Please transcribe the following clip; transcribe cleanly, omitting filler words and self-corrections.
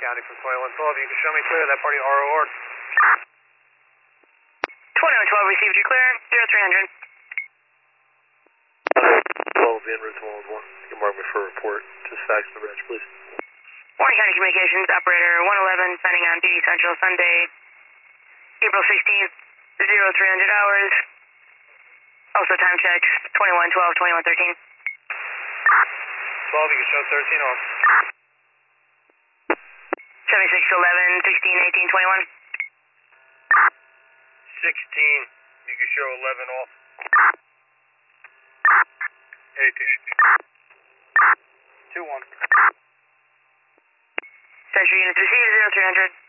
County from 2112. You can show me clear that party ROR. 2112 received your clear. 0300. 12 in route 111. You can mark me for a report. Just fax the branch, please. Warren County Communications, operator 111, signing on duty Central Sunday, April 16th, 0300 hours. Also time checks 2112, 2113. 12, you can show 13 off. 76 to 11, 16, 18, 21. 16, you can show 11 off. 18. 2-1. Central units received 0300.